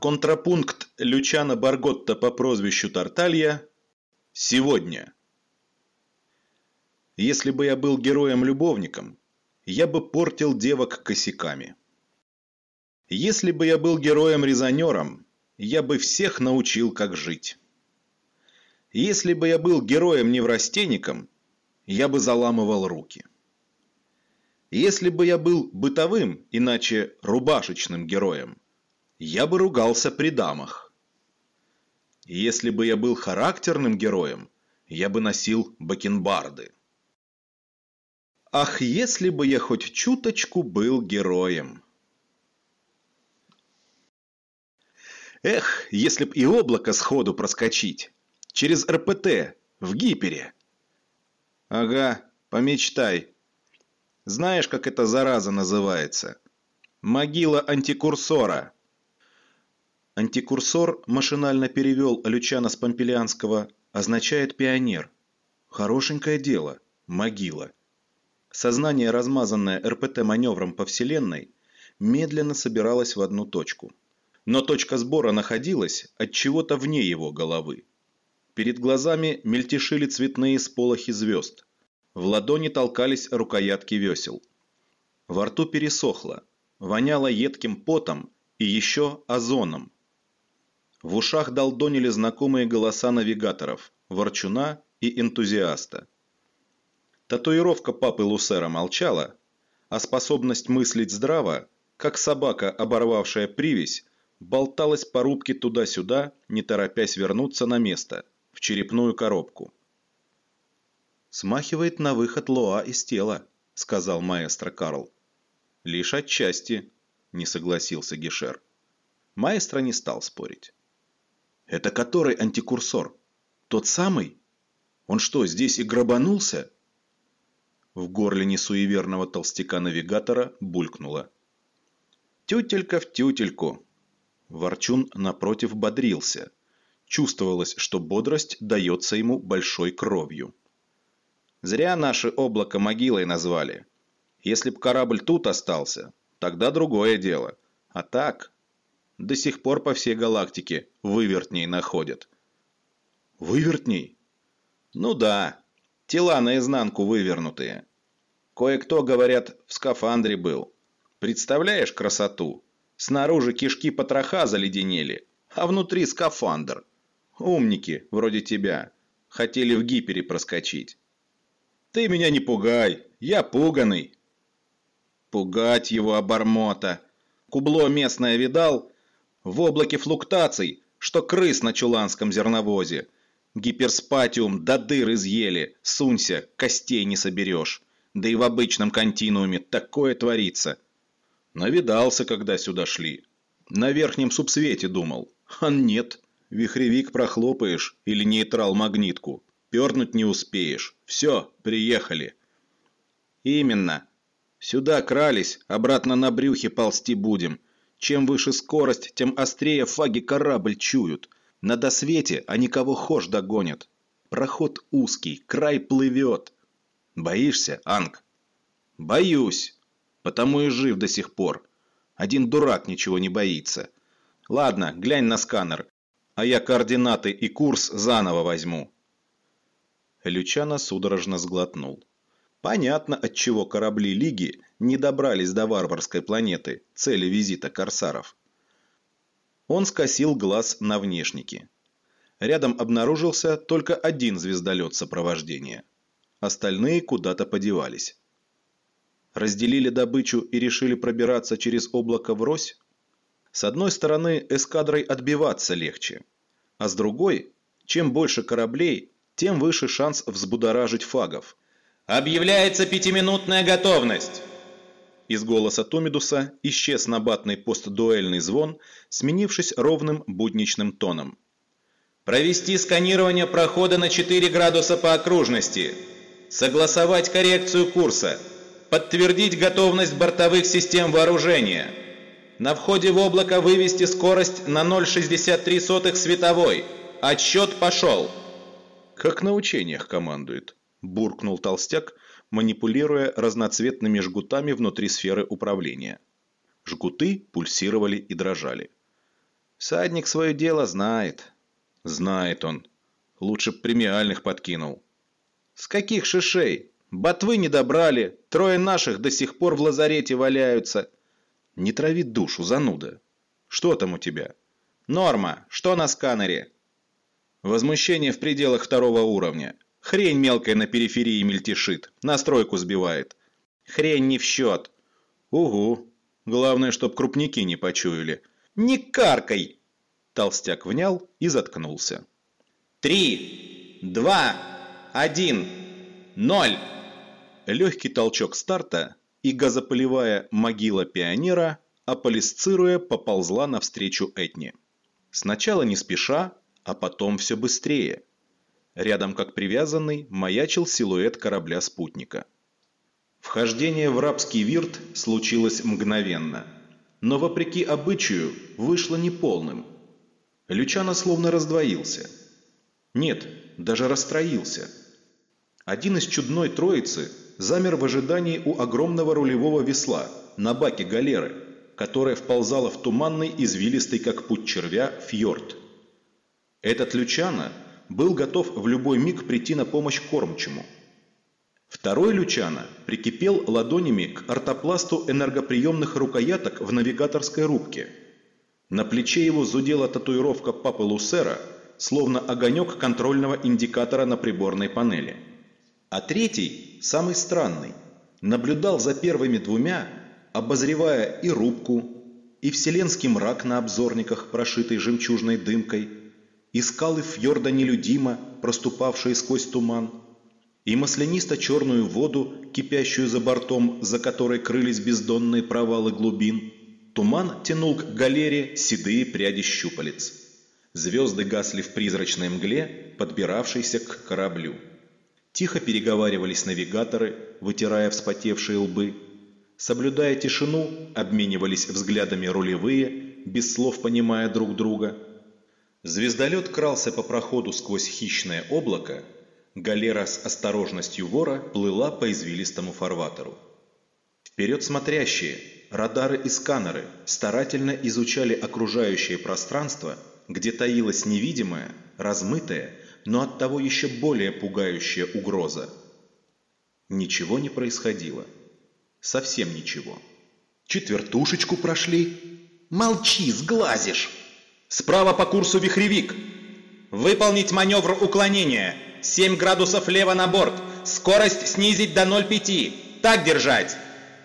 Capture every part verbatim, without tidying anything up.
Контрапункт Лючано Барготта по прозвищу Тарталья сегодня. Если бы я был героем-любовником, я бы портил девок косяками. Если бы я был героем-резонером, я бы всех научил, как жить. Если бы я был героем-неврастенником, я бы заламывал руки. Если бы я был бытовым, иначе рубашечным героем, я бы ругался при дамах. Если бы я был характерным героем, я бы носил бакенбарды. Ах, если бы я хоть чуточку был героем! Эх, если б и облако сходу проскочить, через эр пэ тэ, в гипере. Ага, помечтай. Знаешь, как эта зараза называется? Могила антикурсора. Антикурсор машинально перевел Лючано с помпилианского, означает пионер. Хорошенькое дело, могила. Сознание, размазанное эр пэ тэ маневром по вселенной, медленно собиралось в одну точку. Но точка сбора находилась от чего-то вне его головы. Перед глазами мельтешили цветные сполохи звезд. В ладони толкались рукоятки весел. Во рту пересохло, воняло едким потом и еще озоном. В ушах долдонили знакомые голоса навигаторов, ворчуна и энтузиаста. Татуировка папы Лусера молчала, а способность мыслить здраво, как собака, оборвавшая привязь, болталась по рубке туда-сюда, не торопясь вернуться на место, в черепную коробку. «Смахивает на выход Лоа из тела», — сказал маэстро Карл. «Лишь отчасти», — не согласился Гишер. Маэстро не стал спорить. «Это который антикурсор? Тот самый? Он что, здесь и грабанулся?» В горле несуеверного толстяка-навигатора булькнуло. «Тютелька в тютельку!» Ворчун напротив бодрился. Чувствовалось, что бодрость дается ему большой кровью. «Зря наше облако могилой назвали. Если б корабль тут остался, тогда другое дело. А так, до сих пор по всей галактике вывертней находят». «Вывертней?» «Ну да, тела наизнанку вывернутые. Кое-кто, говорят, в скафандре был. Представляешь красоту? Снаружи кишки потроха заледенели, а внутри скафандр. Умники, вроде тебя, хотели в гипере проскочить». «Ты меня не пугай, я пуганый». «Пугать его, обормота. Кубло местное видал? В облаке флуктаций, что крыс на чуланском зерновозе. Гиперспатиум до дыр изъели, сунься, костей не соберешь. Да и в обычном континууме такое творится». Навидался, когда сюда шли. На верхнем субсвете думал. А нет, вихревик прохлопаешь или нейтрал-магнитку. Пернуть не успеешь. Все, приехали. Именно. Сюда крались, обратно на брюхе ползти будем. Чем выше скорость, тем острее фаги корабль чуют. На досвете они кого хошь догонят. Проход узкий, край плывет. Боишься, Анг? Боюсь. Потому и жив до сих пор. Один дурак ничего не боится. Ладно, глянь на сканер, а я координаты и курс заново возьму. Лючано судорожно сглотнул. Понятно, отчего корабли Лиги не добрались до варварской планеты, цели визита корсаров. Он скосил глаз на внешники. Рядом обнаружился только один звездолет сопровождения. Остальные куда-то подевались. Разделили добычу и решили пробираться через облако врозь? С одной стороны, эскадрой отбиваться легче. А с другой, чем больше кораблей, тем выше шанс взбудоражить фагов. «Объявляется пятиминутная готовность!» Из голоса Томидуса исчез набатный постдуэльный звон, сменившись ровным будничным тоном. «Провести сканирование прохода на четыре градуса по окружности. Согласовать коррекцию курса. Подтвердить готовность бортовых систем вооружения. На входе в облако вывести скорость на ноль целых шестьдесят три сотых световой. Отсчет пошел!» «Как на учениях командует», – буркнул толстяк, манипулируя разноцветными жгутами внутри сферы управления. Жгуты пульсировали и дрожали. Всадник свое дело знает. Знает он. Лучше б премиальных подкинул. С каких шишей? Ботвы не добрали, трое наших до сих пор в лазарете валяются. Не трави душу, зануда. Что там у тебя? Норма, что на сканере? Возмущение в пределах второго уровня. Хрень мелкая на периферии мельтешит, настройку сбивает. Хрень не в счет. Угу. Главное, чтоб крупники не почуяли. Не каркай! Толстяк внял и заткнулся. Три, два, один, ноль. Легкий толчок старта, и газопылевая могила пионера, аполисцируя, поползла навстречу Этне. Сначала не спеша, а потом все быстрее. Рядом, как привязанный, маячил силуэт корабля-спутника. Вхождение в рабский вирт случилось мгновенно, но, вопреки обычаю, вышло неполным. Лючано словно раздвоился. Нет, даже расстроился. Один из чудной троицы замер в ожидании у огромного рулевого весла на баке галеры, которая вползала в туманный, извилистый, как путь червя, фьорд. Этот Лючано был готов в любой миг прийти на помощь кормчему. Второй Лючано прикипел ладонями к ортопласту энергоприемных рукояток в навигаторской рубке. На плече его зудела татуировка папы Лусера, словно огонек контрольного индикатора на приборной панели. А третий, самый странный, наблюдал за первыми двумя, обозревая и рубку, и вселенский мрак на обзорниках, прошитый жемчужной дымкой, и скалы фьорда нелюдимо, проступавшие сквозь туман, и маслянисто-черную воду, кипящую за бортом, за которой крылись бездонные провалы глубин. Туман тянул к галере седые пряди щупалец. Звезды гасли в призрачной мгле, подбиравшейся к кораблю. Тихо переговаривались навигаторы, вытирая вспотевшие лбы. Соблюдая тишину, обменивались взглядами рулевые, без слов понимая друг друга. Звездолет крался по проходу сквозь хищное облако, галера с осторожностью вора плыла по извилистому фарватеру. Вперед смотрящие, радары и сканеры старательно изучали окружающее пространство, где таилась невидимая, размытая, но оттого еще более пугающая угроза. Ничего не происходило. Совсем ничего. Четвертушечку прошли. Молчи, сглазишь! Справа по курсу вихревик. Выполнить маневр уклонения. семь градусов лево на борт. Скорость снизить до ноль целых пять десятых. Так держать.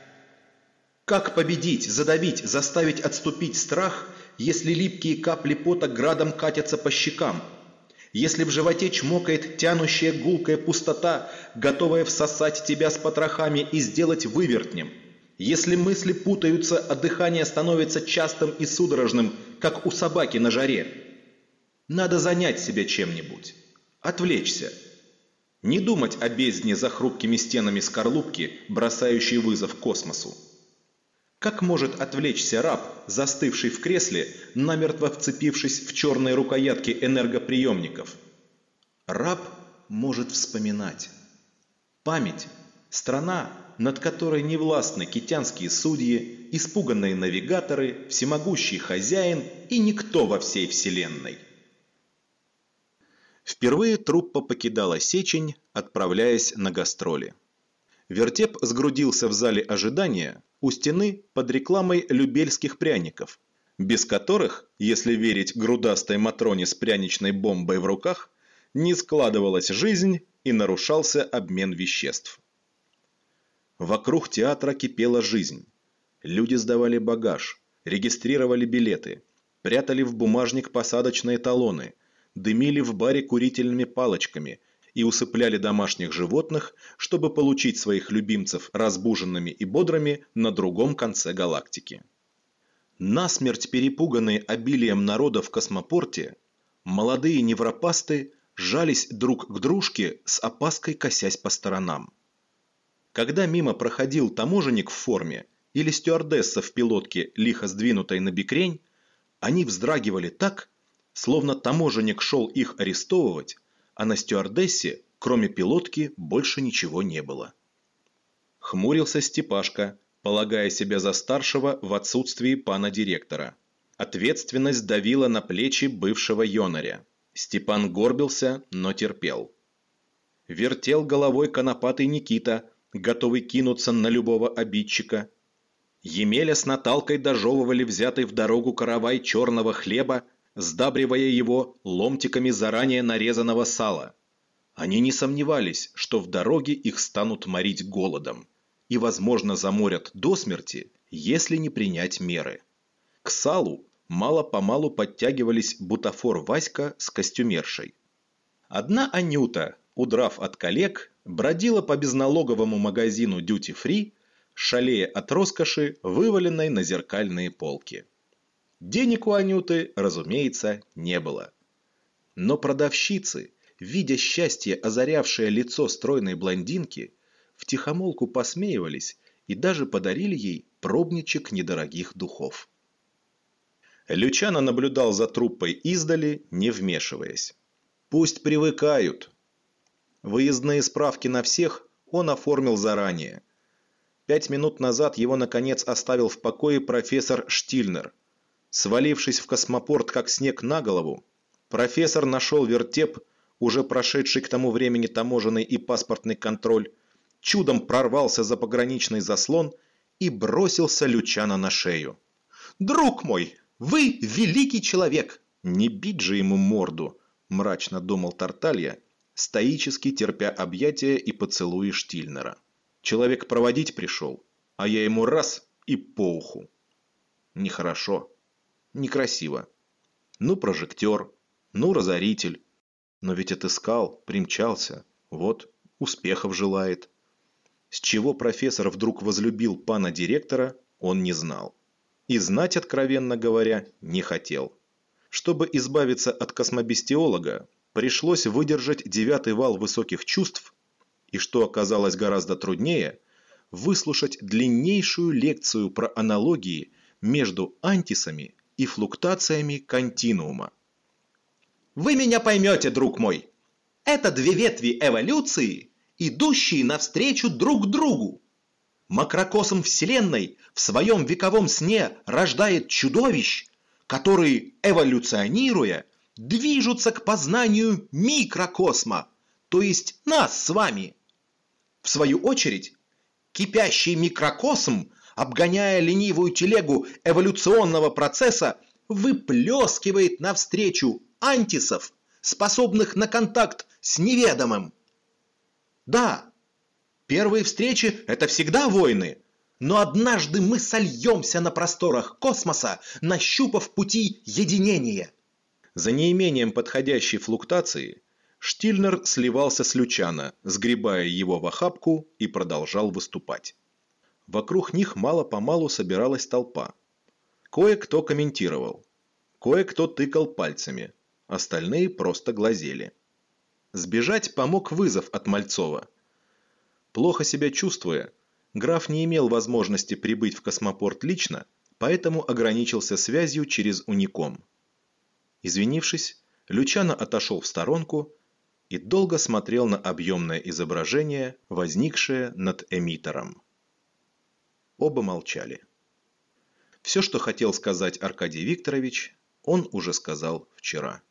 Как победить, задавить, заставить отступить страх, если липкие капли пота градом катятся по щекам? Если в животе чмокает тянущая гулкая пустота, готовая всосать тебя с потрохами и сделать вывертнем? Если мысли путаются, а дыхание становится частым и судорожным, как у собаки на жаре? Надо занять себя чем-нибудь. Отвлечься. Не думать о бездне за хрупкими стенами скорлупки, бросающей вызов космосу. Как может отвлечься раб, застывший в кресле, намертво вцепившись в черные рукоятки энергоприемников? Раб может вспоминать. Память – страна, над которой не властны китянские судьи, испуганные навигаторы, всемогущий хозяин и никто во всей вселенной. Впервые труппа покидала Сечень, отправляясь на гастроли. Вертеп сгрудился в зале ожидания у стены под рекламой любельских пряников, без которых, если верить грудастой Матроне с пряничной бомбой в руках, не складывалась жизнь и нарушался обмен веществ. Вокруг театра кипела жизнь. Люди сдавали багаж, регистрировали билеты, прятали в бумажник посадочные талоны, дымили в баре курительными палочками и усыпляли домашних животных, чтобы получить своих любимцев разбуженными и бодрыми на другом конце галактики. Насмерть перепуганные обилием народа в космопорте, молодые невропасты жались друг к дружке с опаской, косясь по сторонам. Когда мимо проходил таможенник в форме или стюардесса в пилотке, лихо сдвинутой на бикрень, они вздрагивали так, словно таможенник шел их арестовывать, а на стюардессе, кроме пилотки, больше ничего не было. Хмурился Степашка, полагая себя за старшего в отсутствии пана директора. Ответственность давила на плечи бывшего юнаря. Степан горбился, но терпел. Вертел головой конопатый Никита, готовый кинуться на любого обидчика. Емеля с Наталкой дожевывали взятый в дорогу каравай черного хлеба, сдабривая его ломтиками заранее нарезанного сала. Они не сомневались, что в дороге их станут морить голодом и, возможно, заморят до смерти, если не принять меры. К салу мало-помалу подтягивались бутафор Васька с костюмершей. Одна Анюта, удрав от коллег, бродила по безналоговому магазину Duty Free, шалея от роскоши, вываленной на зеркальные полки. Денег у Анюты, разумеется, не было. Но продавщицы, видя счастье, озарявшее лицо стройной блондинки, втихомолку посмеивались и даже подарили ей пробничек недорогих духов. Лючано наблюдал за труппой издали, не вмешиваясь. Пусть привыкают. Выездные справки на всех он оформил заранее. Пять минут назад его, наконец, оставил в покое профессор Штильнер. Свалившись в космопорт как снег на голову, профессор нашел вертеп, уже прошедший к тому времени таможенный и паспортный контроль, чудом прорвался за пограничный заслон и бросился Лючано на шею. «Друг мой, вы великий человек!» «Не бить же ему морду!» – мрачно думал Тарталья, стоически терпя объятия и поцелуи Штильнера. «Человек проводить пришел, а я ему раз и по уху. Нехорошо, некрасиво. Ну, прожектор, ну, разоритель. Но ведь отыскал, примчался, вот, успехов желает». С чего профессор вдруг возлюбил пана директора, он не знал. И знать, откровенно говоря, не хотел. Чтобы избавиться от космобестиолога, пришлось выдержать девятый вал высоких чувств и, что оказалось гораздо труднее, выслушать длиннейшую лекцию про аналогии между антисами и флуктациями континуума. «Вы меня поймете, друг мой. Это две ветви эволюции, идущие навстречу друг другу. Макрокосм Вселенной в своем вековом сне рождает чудовищ, которые, эволюционируя, движутся к познанию микрокосма, то есть нас с вами. В свою очередь, кипящий микрокосм, обгоняя ленивую телегу эволюционного процесса, выплескивает навстречу антисов, способных на контакт с неведомым. Да, первые встречи – это всегда войны, но однажды мы сольемся на просторах космоса, нащупав пути единения. За неимением подходящей флуктации Штильнер сливался с Лючано, сгребая его в охапку, и продолжал выступать. Вокруг них мало-помалу собиралась толпа. Кое-кто комментировал, кое-кто тыкал пальцами, остальные просто глазели. Сбежать помог вызов от Мальцова. Плохо себя чувствуя, граф не имел возможности прибыть в космопорт лично, поэтому ограничился связью через уником. Извинившись, Лючано отошел в сторонку и долго смотрел на объемное изображение, возникшее над эмиттером. Оба молчали. Все, что хотел сказать Аркадий Викторович, он уже сказал вчера.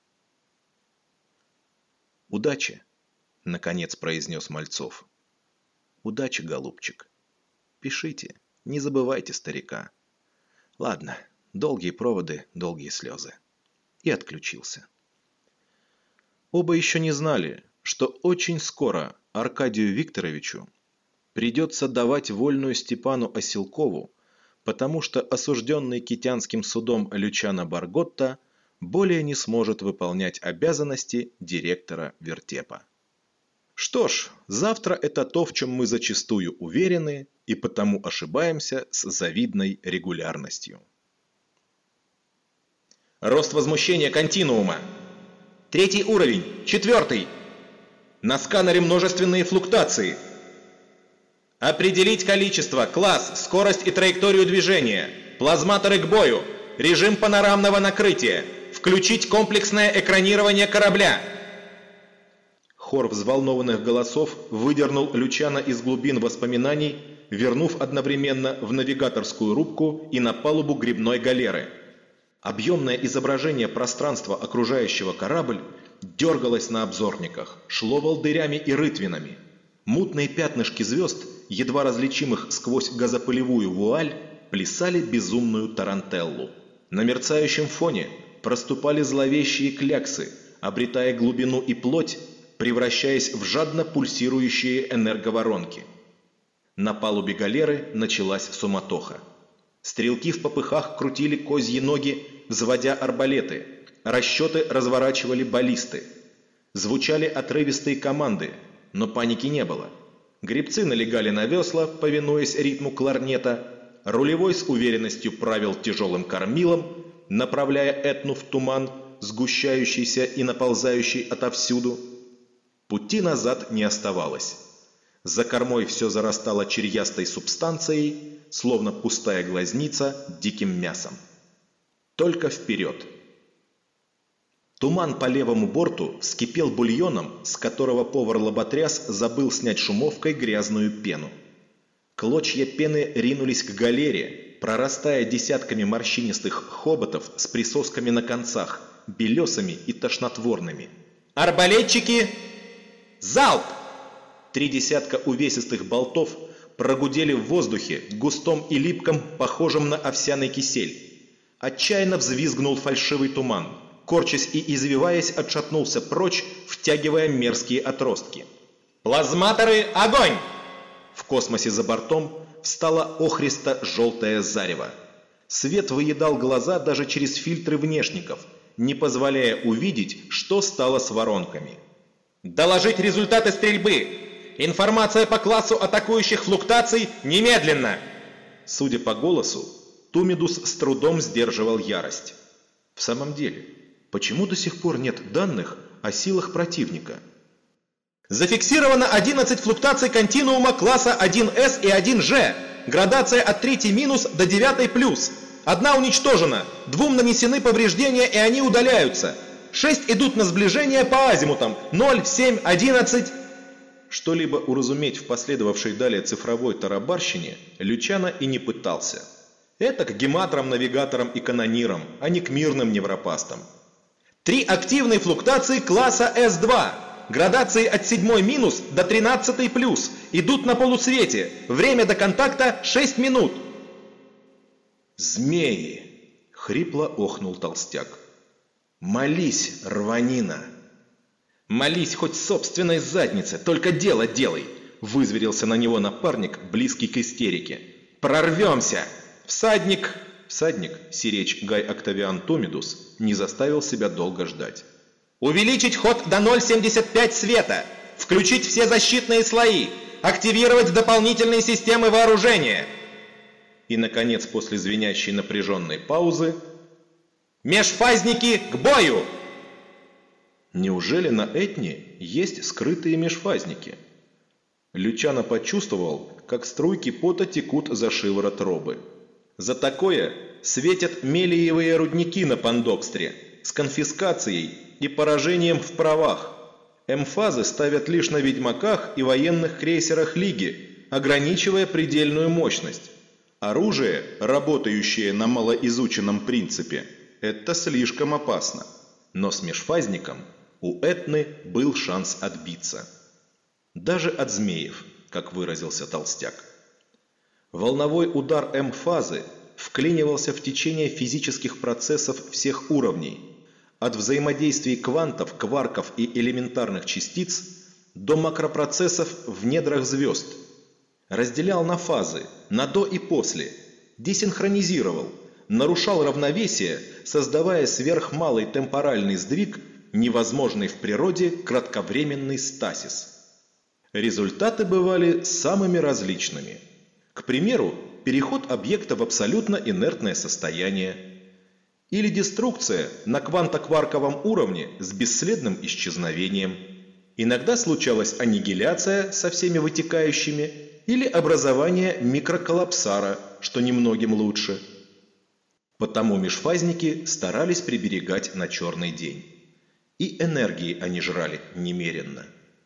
«Удачи!» – наконец произнес Мальцов. «Удачи, голубчик. Пишите, не забывайте старика. Ладно, долгие проводы, долгие слезы». И отключился. Оба еще не знали, что очень скоро Аркадию Викторовичу придется давать вольную Степану Оселкову, потому что осужденный Китянским судом Лючано Барготта более не сможет выполнять обязанности директора вертепа. Что ж, завтра это то, в чем мы зачастую уверены и потому ошибаемся с завидной регулярностью. Рост возмущения континуума. Третий уровень. Четвертый. На сканере множественные флуктации. Определить количество, класс, скорость и траекторию движения. Плазматоры к бою. Режим панорамного накрытия. Включить комплексное экранирование корабля. Хор взволнованных голосов выдернул Лючано из глубин воспоминаний, вернув одновременно в навигаторскую рубку и на палубу гребной галеры. Объемное изображение пространства окружающего корабль дергалось на обзорниках, шло волдырями и рытвинами. Мутные пятнышки звезд, едва различимых сквозь газопылевую вуаль, плясали безумную тарантеллу. На мерцающем фоне проступали зловещие кляксы, обретая глубину и плоть, превращаясь в жадно пульсирующие энерговоронки. На палубе галеры началась суматоха. Стрелки в попыхах крутили козьи ноги, взводя арбалеты. Расчеты разворачивали баллисты. Звучали отрывистые команды, но паники не было. Гребцы налегали на весла, повинуясь ритму кларнета. Рулевой с уверенностью правил тяжелым кормилом, направляя Этну в туман, сгущающийся и наползающий отовсюду. Пути назад не оставалось. За кормой все зарастало черьястой субстанцией, словно пустая глазница диким мясом. Только вперед. Туман по левому борту вскипел бульоном, с которого повар-лоботряс забыл снять шумовкой грязную пену. Клочья пены ринулись к галере, прорастая десятками морщинистых хоботов с присосками на концах, белесыми и тошнотворными. «Арбалетчики! Залп!» Три десятка увесистых болтов прогудели в воздухе, густом и липком, похожем на овсяный кисель. Отчаянно взвизгнул фальшивый туман. Корчась и извиваясь, отшатнулся прочь, втягивая мерзкие отростки. «Плазматоры, огонь!» В космосе за бортом встало охристо-желтое зарево. Свет выедал глаза даже через фильтры внешников, не позволяя увидеть, что стало с воронками. «Доложить результаты стрельбы! Информация по классу атакующих флуктаций немедленно!» Судя по голосу, Тумидус с трудом сдерживал ярость. В самом деле, почему до сих пор нет данных о силах противника? Зафиксировано одиннадцать флуктаций континуума класса один эс и один же. Градация от третьей минус до девятой плюс. Одна уничтожена, двум нанесены повреждения и они удаляются. Шесть идут на сближение по азимутам ноль, семь, одиннадцать. Что-либо уразуметь в последовавшей далее цифровой тарабарщине Лючано и не пытался. Это к гематрам, навигаторам и канонирам, а не к мирным невропастам. Три активные флуктации класса эс два. Градации от седьмой минус до тринадцатой плюс. Идут на полусвете. Время до контакта шесть минут. «Змеи!» — хрипло охнул толстяк. «Молись, рванина!» «Молись хоть собственной заднице, только дело делай!» — вызверился на него напарник, близкий к истерике. «Прорвемся!» Всадник... Всадник, сиречь Гай Октавиан Тумидус, не заставил себя долго ждать. «Увеличить ход до ноль целых семьдесят пять света! Включить все защитные слои! Активировать дополнительные системы вооружения!» И, наконец, после звенящей напряженной паузы... «Межфазники к бою!» Неужели на Этне есть скрытые межфазники? Лючано почувствовал, как струйки пота текут за шиворот робы. За такое светят мелиевые рудники на Пандокстре с конфискацией и поражением в правах. Эмфазы ставят лишь на ведьмаках и военных крейсерах Лиги, ограничивая предельную мощность. Оружие, работающее на малоизученном принципе, это слишком опасно. Но с межфазником у Этны был шанс отбиться. Даже от змеев, как выразился толстяк. Волновой удар М-фазы вклинивался в течение физических процессов всех уровней, от взаимодействий квантов, кварков и элементарных частиц до макропроцессов в недрах звезд. Разделял на фазы, на до и после, десинхронизировал, нарушал равновесие, создавая сверхмалый темпоральный сдвиг, невозможный в природе кратковременный стасис. Результаты бывали самыми различными. К примеру, переход объекта в абсолютно инертное состояние. Или деструкция на квантокварковом уровне с бесследным исчезновением. Иногда случалась аннигиляция со всеми вытекающими или образование микроколлапсара, что немногим лучше. Потому межфазники старались приберегать на черный день. И энергии они жрали немеренно.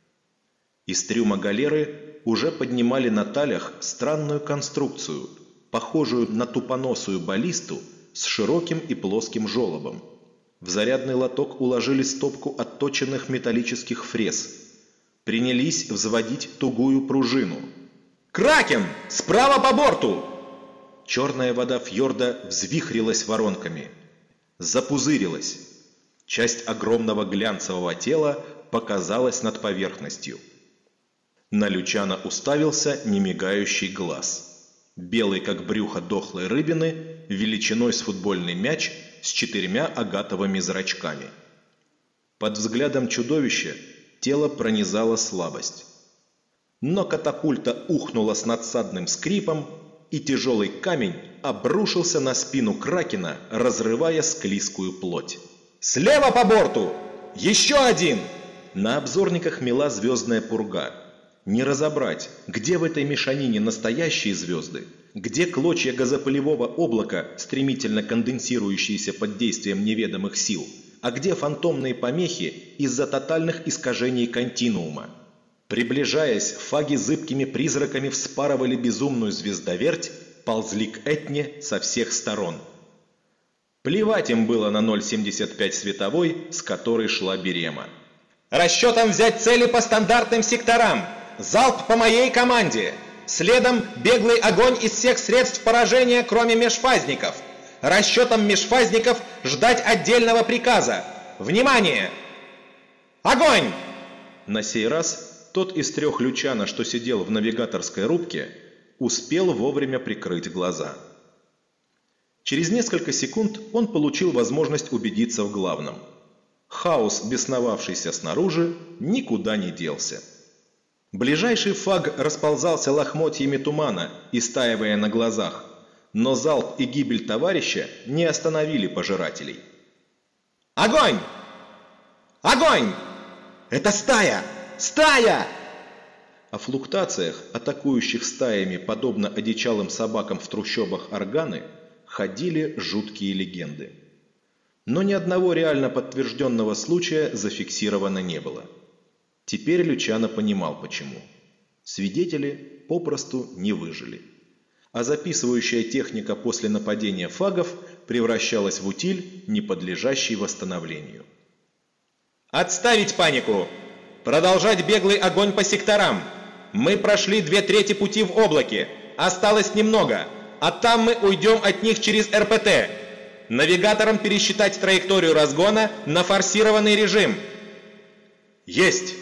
Из трюма галеры уже поднимали на талях странную конструкцию, похожую на тупоносую баллисту с широким и плоским желобом. В зарядный лоток уложили стопку отточенных металлических фрез. Принялись взводить тугую пружину. «Кракен! Справа по борту!» Черная вода фьорда взвихрилась воронками. Запузырилась. Часть огромного глянцевого тела показалась над поверхностью. На Лючана уставился немигающий глаз. Белый, как брюхо дохлой рыбины, величиной с футбольный мяч с четырьмя агатовыми зрачками. Под взглядом чудовища тело пронизала слабость. Но катапульта ухнула с надсадным скрипом, и тяжелый камень обрушился на спину кракена, разрывая склизкую плоть. «Слева по борту! Еще один!» На обзорниках мела звездная пурга. Не разобрать, где в этой мешанине настоящие звезды, где клочья газопылевого облака, стремительно конденсирующиеся под действием неведомых сил, а где фантомные помехи из-за тотальных искажений континуума. Приближаясь, фаги зыбкими призраками вспарывали безумную звездоверть, ползли к Этне со всех сторон. Плевать им было на ноль семьдесят пять световой, с которой шла Берема. «Расчетом взять цели по стандартным секторам! Залп по моей команде! Следом беглый огонь из всех средств поражения, кроме межфазников! Расчетом межфазников ждать отдельного приказа! Внимание! Огонь!» На сей раз тот из трех Лючана, что сидел в навигаторской рубке, успел вовремя прикрыть глаза. Через несколько секунд он получил возможность убедиться в главном. Хаос, бесновавшийся снаружи, никуда не делся. Ближайший фаг расползался лохмотьями тумана, истаивая на глазах, но залп и гибель товарища не остановили пожирателей. «Огонь! Огонь! Это стая! Стая!» О флуктациях, атакующих стаями, подобно одичалым собакам в трущобах Органы, ходили жуткие легенды. Но ни одного реально подтвержденного случая зафиксировано не было. Теперь Лючано понимал почему. Свидетели попросту не выжили. А записывающая техника после нападения фагов превращалась в утиль, не подлежащий восстановлению. «Отставить панику! Продолжать беглый огонь по секторам! Мы прошли две трети пути в облаке, осталось немного, а там мы уйдем от них через эр пэ тэ. Навигаторам пересчитать траекторию разгона на форсированный режим». «Есть!»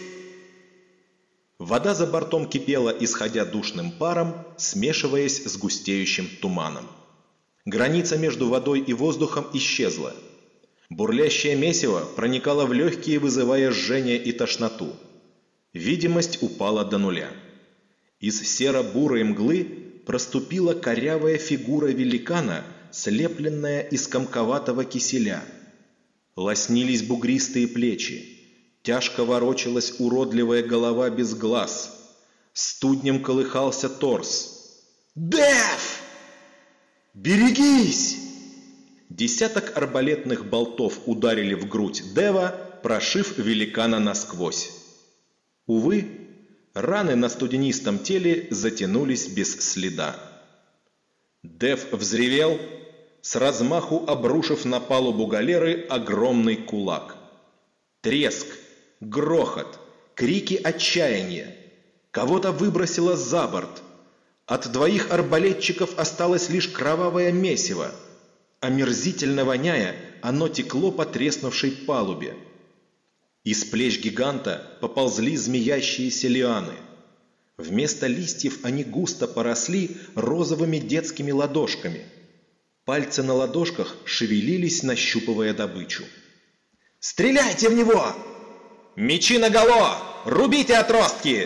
Вода за бортом кипела, исходя душным паром, смешиваясь с густеющим туманом. Граница между водой и воздухом исчезла. Бурлящее месиво проникало в легкие, вызывая жжение и тошноту. Видимость упала до нуля. Из серо-бурой мглы проступила корявая фигура великана, слепленная из комковатого киселя. Лоснились бугристые плечи. Тяжко ворочалась уродливая голова без глаз. Студнем колыхался торс. «Дэв! Берегись!» Десяток арбалетных болтов ударили в грудь Дева, прошив великана насквозь. Увы, раны на студенистом теле затянулись без следа. Дев взревел, с размаху обрушив на палубу галеры огромный кулак. Треск, грохот, крики отчаяния. Кого-то выбросило за борт. От двоих арбалетчиков осталось лишь кровавое месиво. Омерзительно воняя, оно текло по треснувшей палубе. Из плеч гиганта поползли змеящиеся лианы. Вместо листьев они густо поросли розовыми детскими ладошками. Пальцы на ладошках шевелились, нащупывая добычу. «Стреляйте в него! Мечи наголо! Рубите отростки!»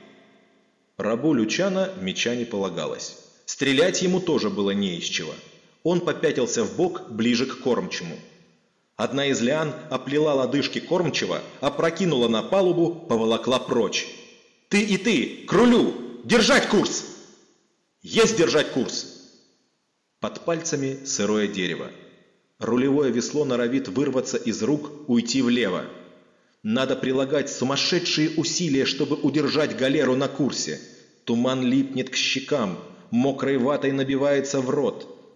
Рабу Лючано меча не полагалось. Стрелять ему тоже было не из чего. Он попятился вбок, ближе к кормчему. Одна из лиан оплела лодыжки кормчего, опрокинула на палубу, поволокла прочь. «Ты и ты! К рулю! Держать курс!» «Есть держать курс!» Под пальцами сырое дерево. Рулевое весло норовит вырваться из рук, уйти влево. Надо прилагать сумасшедшие усилия, чтобы удержать галеру на курсе. Туман липнет к щекам, мокрой ватой набивается в рот.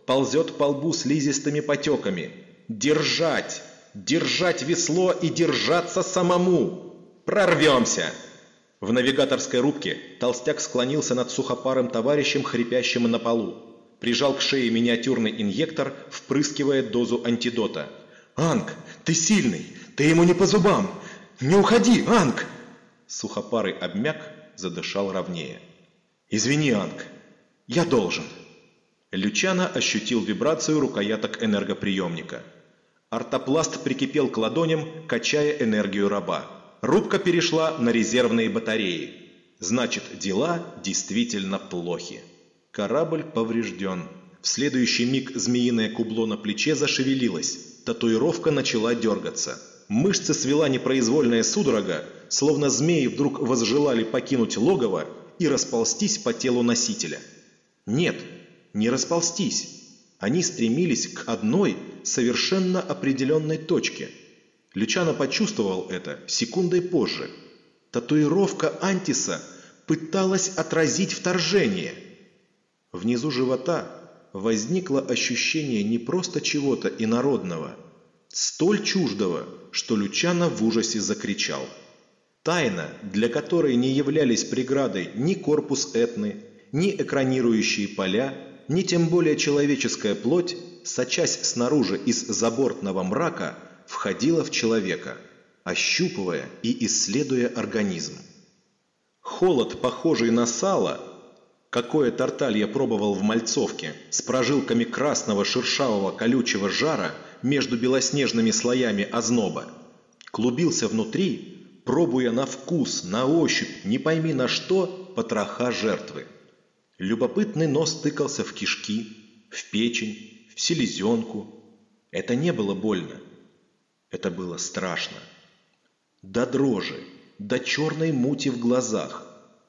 ползет по лбу слизистыми потеками. Держать! Держать весло и держаться самому! Прорвемся! В навигаторской рубке толстяк склонился над сухопарым товарищем, хрипящим на полу. Прижал к шее миниатюрный инъектор, впрыскивая дозу антидота. «Анг, ты сильный! Ты ему не по зубам! Не уходи, Анг!» Сухопарый обмяк, задышал ровнее. «Извини, Анг, я должен». Лючано ощутил вибрацию рукояток энергоприемника. Ортопласт прикипел к ладоням, качая энергию раба. Рубка перешла на резервные батареи. Значит, дела действительно плохи. Корабль поврежден. В следующий миг змеиное кубло на плече зашевелилось. Татуировка начала дергаться. Мышцы свела непроизвольная судорога, словно змеи вдруг возжелали покинуть логово и расползтись по телу носителя. Нет, не расползтись. Они стремились к одной, совершенно определенной точке. Лючано почувствовал это секундой позже. Татуировка Антиса пыталась отразить вторжение. Внизу живота возникло ощущение не просто чего-то инородного, столь чуждого, что Лючано в ужасе закричал. Тайна, для которой не являлись преградой ни корпус Этны, ни экранирующие поля, ни тем более человеческая плоть, сочась снаружи из забортного мрака, входила в человека, ощупывая и исследуя организм. Холод, похожий на сало, какое Тарталья пробовал в Мальцовке, с прожилками красного шершавого колючего жара между белоснежными слоями озноба, клубился внутри, пробуя на вкус, на ощупь, не пойми на что, потроха жертвы. Любопытный нос тыкался в кишки, в печень, в селезенку. Это не было больно. Это было страшно. До дрожи, до черной мути в глазах.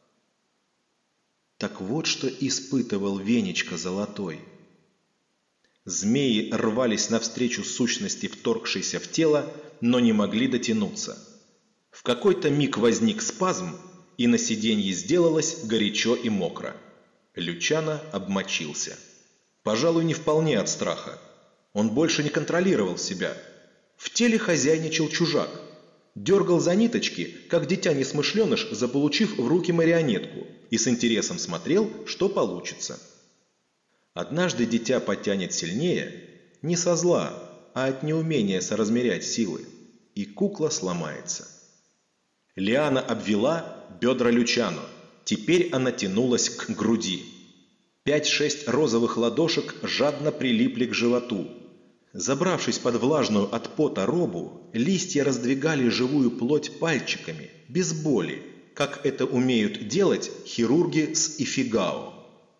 Так вот что испытывал Венечка Золотой. Змеи рвались навстречу сущности, вторгшейся в тело, но не могли дотянуться. В какой-то миг возник спазм, и на сиденье сделалось горячо и мокро. Лючано обмочился. Пожалуй, не вполне от страха. Он больше не контролировал себя. В теле хозяйничал чужак. Дергал за ниточки, как дитя-несмышленыш, заполучив в руки марионетку, и с интересом смотрел, что получится. Однажды дитя потянет сильнее, не со зла, а от неумения соразмерять силы, и кукла сломается. Лиана обвела бедра Лючано. Теперь она тянулась к груди. Пять-шесть розовых ладошек жадно прилипли к животу. Забравшись под влажную от пота робу, листья раздвигали живую плоть пальчиками, без боли, как это умеют делать хирурги с Ифигао.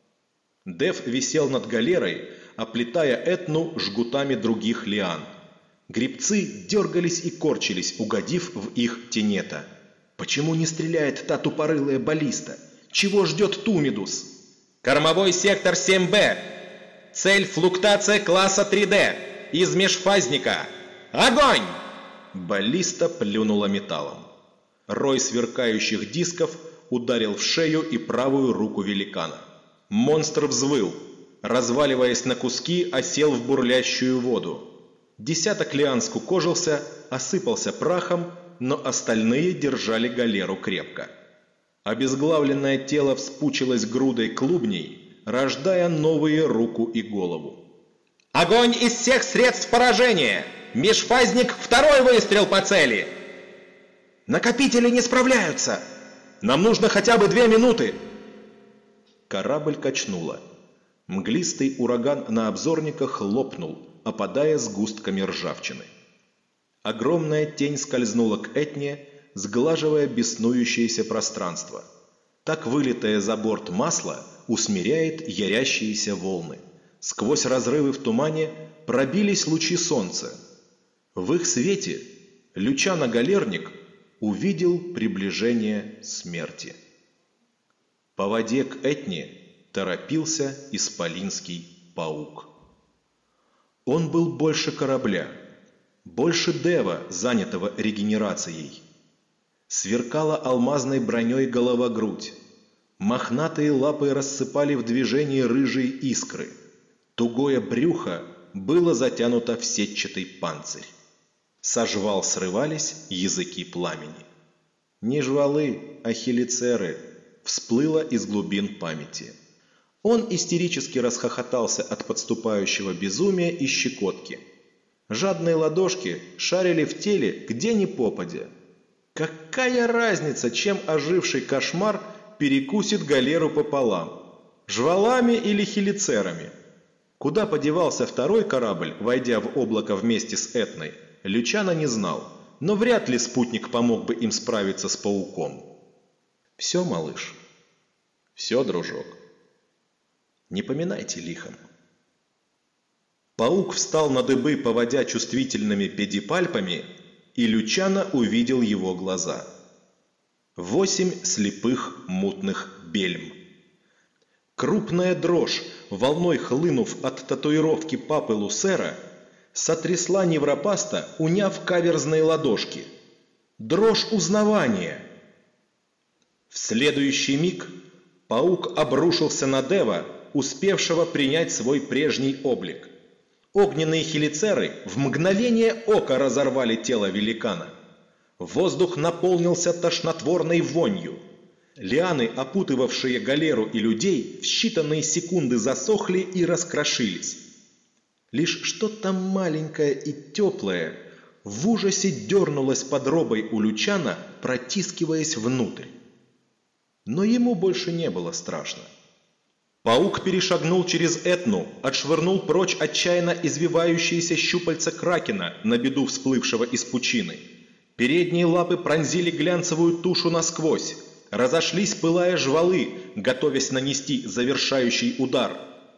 Дев висел над галерой, оплетая Этну жгутами других лиан. Гребцы дергались и корчились, угодив в их тенета. Почему не стреляет та тупорылая баллиста? Чего ждет Тумидус? Кормовой сектор семь бэ. Цель флуктация класса три дэ. Из межфазника. Огонь! Баллиста плюнула металлом. Рой сверкающих дисков ударил в шею и правую руку великана. Монстр взвыл. Разваливаясь на куски, осел в бурлящую воду. Десяток лиан скукожился, осыпался прахом, но остальные держали галеру крепко. Обезглавленное тело вспучилось грудой клубней, рождая новые руку и голову. Огонь из всех средств поражения! Межфазник, второй выстрел по цели! Накопители не справляются! Нам нужно хотя бы две минуты! Корабль качнуло. Мглистый ураган на обзорниках лопнул, опадая сгустками ржавчины. Огромная тень скользнула к Этне, сглаживая беснующееся пространство. Так вылитое за борт масло усмиряет ярящиеся волны. Сквозь разрывы в тумане пробились лучи солнца. В их свете Лючано-галерник увидел приближение смерти. По воде к Этне торопился исполинский паук. Он был больше корабля, больше Дева, занятого регенерацией. Сверкала алмазной броней голова-грудь. Мохнатые лапы рассыпали в движении рыжие искры. Тугое брюхо было затянуто в сетчатый панцирь. Со жвал срывались языки пламени. Не жвалы, а хелицеры, всплыло из глубин памяти. Он истерически расхохотался от подступающего безумия и щекотки. Жадные ладошки шарили в теле где ни попадя. Какая разница, чем оживший кошмар перекусит галеру пополам? Жвалами или хелицерами? Куда подевался второй корабль, войдя в облако вместе с Этной, Лючано не знал, но вряд ли спутник помог бы им справиться с пауком. Все, малыш. Все, дружок. Не поминайте лихом. Паук встал на дыбы, поводя чувствительными педипальпами, и Лючано увидел его глаза. Восемь слепых мутных бельм. Крупная дрожь, волной хлынув от татуировки папы Лусера, сотрясла невропаста, уняв каверзные ладошки. Дрожь узнавания. В следующий миг паук обрушился на Дева, успевшего принять свой прежний облик. Огненные хелицеры в мгновение ока разорвали тело великана. Воздух наполнился тошнотворной вонью. Лианы, опутывавшие галеру и людей, в считанные секунды засохли и раскрошились. Лишь что-то маленькое и теплое в ужасе дернулось под робой у Лючано, протискиваясь внутрь. Но ему больше не было страшно. Паук перешагнул через Этну, отшвырнул прочь отчаянно извивающиеся щупальца кракена, на беду всплывшего из пучины. Передние лапы пронзили глянцевую тушу насквозь, разошлись, пылая жвалы, готовясь нанести завершающий удар.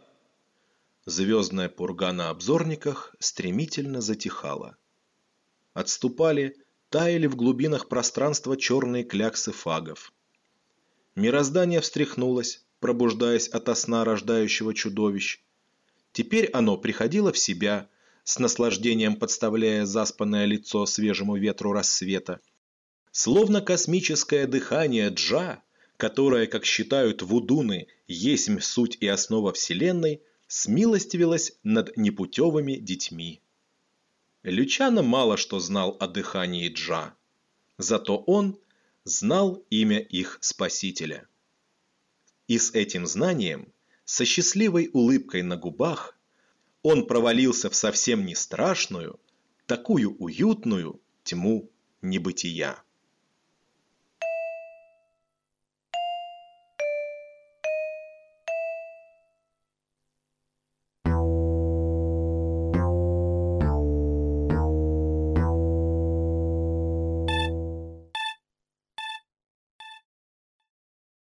Звездная пурга на обзорниках стремительно затихала. Отступали, таяли в глубинах пространства черные кляксы фагов. Мироздание встряхнулось, пробуждаясь ото сна рождающего чудовищ. Теперь оно приходило в себя, с наслаждением подставляя заспанное лицо свежему ветру рассвета. Словно космическое дыхание Джа, которое, как считают вудуны, есмь суть и основа Вселенной, смилостивилось над непутевыми детьми. Лючано мало что знал о дыхании Джа, зато он знал имя их спасителя. И с этим знанием, со счастливой улыбкой на губах, он провалился в совсем не страшную, такую уютную тьму небытия.